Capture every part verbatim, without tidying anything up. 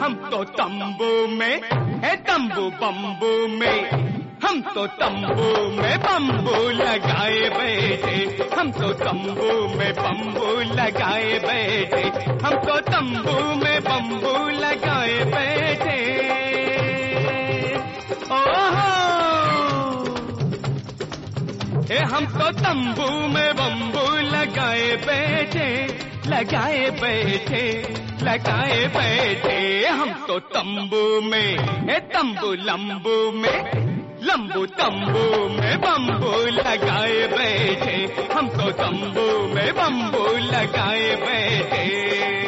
हम तो तंबू में है तंबू बम्बू में, हम तो तंबू में बम्बू लगाए बैठे, हम तो तंबू में बम्बू लगाए बैठे, हम तो तंबू में बम्बू लगाए बैठे। ओहो ए हम तो तंबू में बम्बू लगाए बैठे, लगाए बैठे, लगाए बैठे, हम तो तंबू में है तंबू लंबू में, लंबू तंबू में बम्बू लगाए बैठे, हम तो तंबू में बम्बू लगाए बैठे।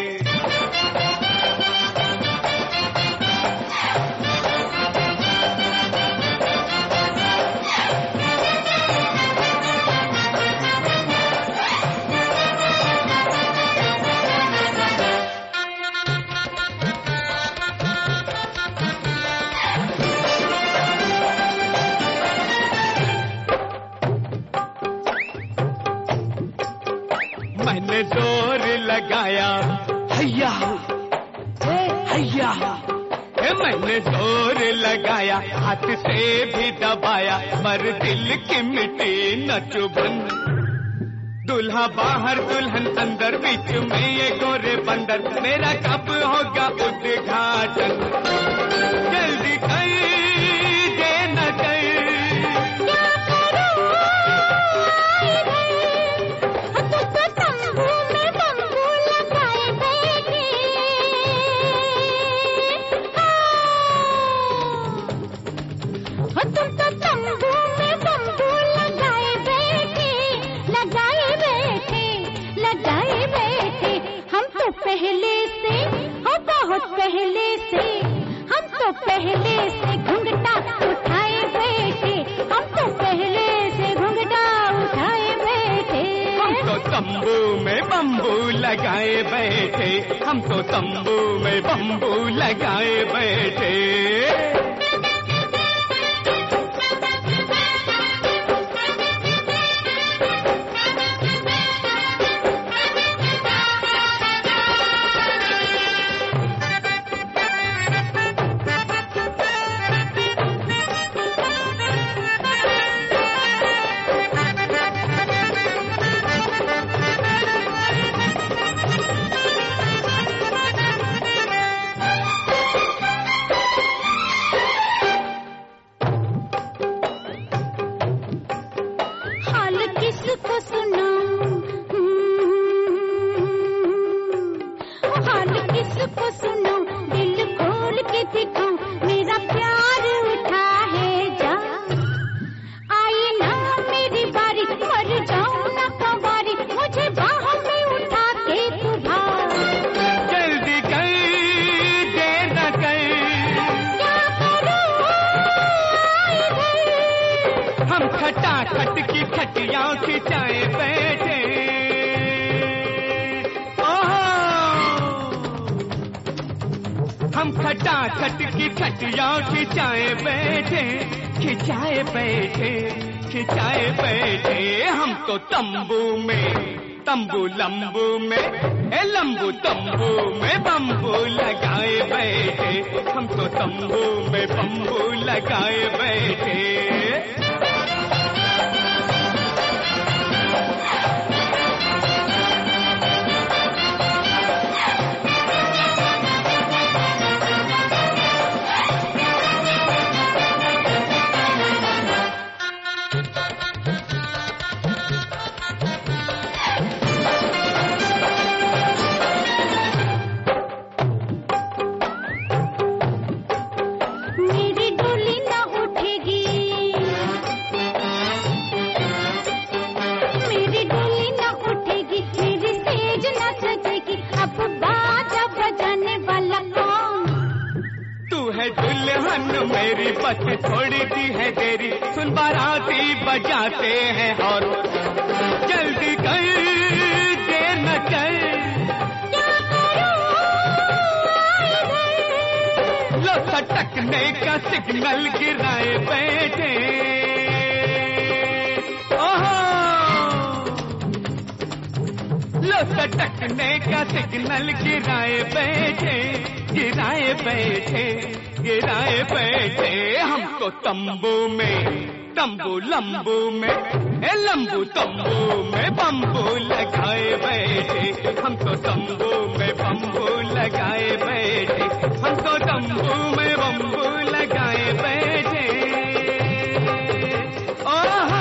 मैंने जोर लगाया हैया हैया, मैंने जोर लगाया, हाथ से भी दबाया, पर दिल की मिट्टी न चुभन। दूल्हा बाहर दुल्हन अंदर, बीच में ये गोरे बंदर, मेरा कब होगा उद्घाटन। जल्दी कर दे न कर, पहले से हो बहुत पहले से, हम तो पहले से घुंघटा उठाए बैठे, हम तो पहले से घुंघटा उठाए बैठे, हम तो तंबू में बम्बू लगाए बैठे, हम तो तंबू में बम्बू लगाए बैठे। किसको सुनाऊं, हाल किसको सुनाऊं, दिल खोल के दिखाऊं, मेरा प्यार उठा है जा। आई ना मेरी बारी, मर जाऊं ना कवारी, मुझे बाहों में उठा के तू भाग। जल्दी कर देर न कर, क्या करूं हम खटाखट की खटिया खिंचाए बैठे। हम खटाखट की खटिया खिंचाए बैठे, खिंचाए बैठे, खिंचाए बैठे, हम तो तंबू में तंबू लंबू में, ए लंबू तंबू में बम्बू लगाए बैठे, हम तो तंबू में बम्बू लगाए बैठे। मेरी डोली ना उठेगी, मेरी डोली ना उठेगी, मेरी सेज ना सजेगी, अब बाजा बजाने वाला कौन? तू है दुल्हन मेरी, बस थोड़ी सी है देरी, सुन बाराती बजाते हैं और जल्दी कर देर न कर। क्या करूं लो सटकने का सिग्नल गिराए बैठे। ओहो लो सटकने का सिग्नल गिराए बैठे, गिराए बैठे गिराए बैठे हम तो तंबू में तंबू लंबू में ए लंबू तंबू में बम्बू लगाए बैठे हम तो तंबू में बम्बू लगाए बैठे हम तो तंबू में बम्बू लगाए बैठे ओहो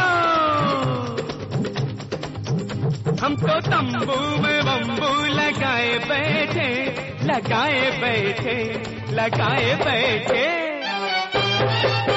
हम तो तंबू में बम्बू लगाए बैठे लगाए बैठे लगाए बैठे